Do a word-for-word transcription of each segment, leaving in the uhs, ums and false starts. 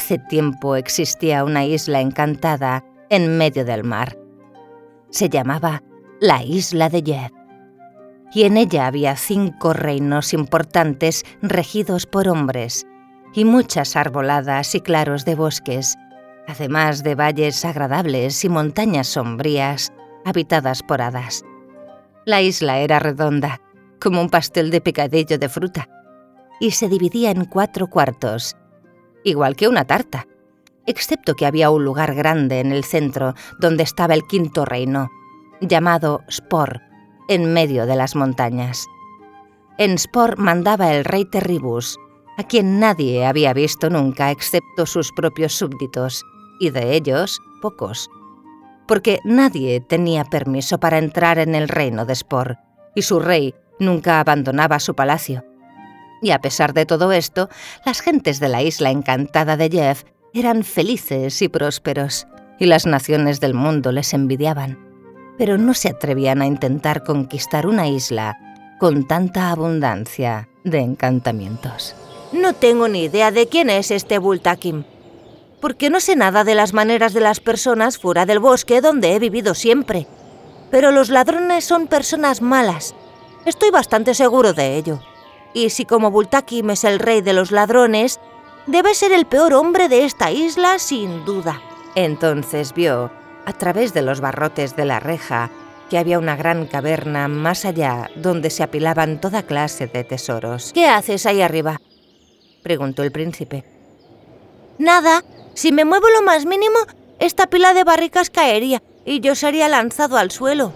hace tiempo existía una isla encantada en medio del mar. Se llamaba la isla de Yef, y en ella había cinco reinos importantes regidos por hombres, y muchas arboladas y claros de bosques, además de valles agradables y montañas sombrías habitadas por hadas. La isla era redonda, como un pastel de picadillo de fruta, y se dividía en cuatro cuartos, igual que una tarta, excepto que había un lugar grande en el centro donde estaba el quinto reino, llamado Spor, en medio de las montañas. En Spor mandaba el rey Terribus, a quien nadie había visto nunca excepto sus propios súbditos, y de ellos pocos, porque nadie tenía permiso para entrar en el reino de Spor, y su rey nunca abandonaba su palacio. Y a pesar de todo esto, las gentes de la isla encantada de Yef eran felices y prósperos, y las naciones del mundo les envidiaban, pero no se atrevían a intentar conquistar una isla con tanta abundancia de encantamientos. No tengo ni idea de quién es este Bultakim, porque no sé nada de las maneras de las personas fuera del bosque donde he vivido siempre. Pero los ladrones son personas malas. Estoy bastante seguro de ello. Y si como Bultakim es el rey de los ladrones, debe ser el peor hombre de esta isla sin duda. Entonces vio, a través de los barrotes de la reja, que había una gran caverna más allá donde se apilaban toda clase de tesoros. ¿Qué haces ahí arriba?, preguntó el príncipe. Nada. Si me muevo lo más mínimo, esta pila de barricas caería y yo sería lanzado al suelo.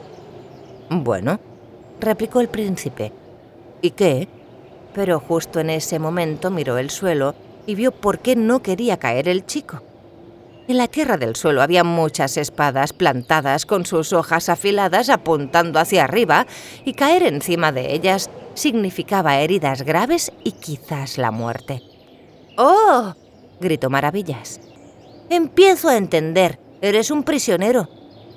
Bueno, replicó el príncipe. ¿Y qué? Pero justo en ese momento miró el suelo y vio por qué no quería caer el chico. En la tierra del suelo había muchas espadas plantadas con sus hojas afiladas apuntando hacia arriba, y caer encima de ellas significaba heridas graves y quizás la muerte. ¡Oh!, gritó Maravillas. Empiezo a entender. Eres un prisionero.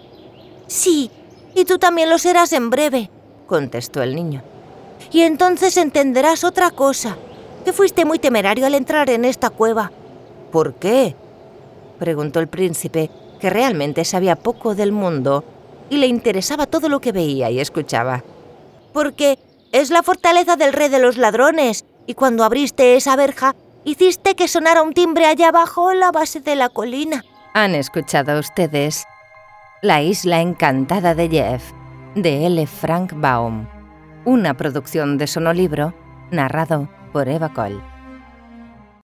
Sí, y tú también lo serás en breve, contestó el niño. Y entonces entenderás otra cosa, que fuiste muy temerario al entrar en esta cueva. ¿Por qué?, preguntó el príncipe, que realmente sabía poco del mundo y le interesaba todo lo que veía y escuchaba. Porque es la fortaleza del rey de los ladrones, y cuando abriste esa verja, hiciste que sonara un timbre allá abajo en la base de la colina. ¿Han escuchado ustedes La isla encantada de Yef, de L. Frank Baum, una producción de Sonolibro, narrado por Eva Cole?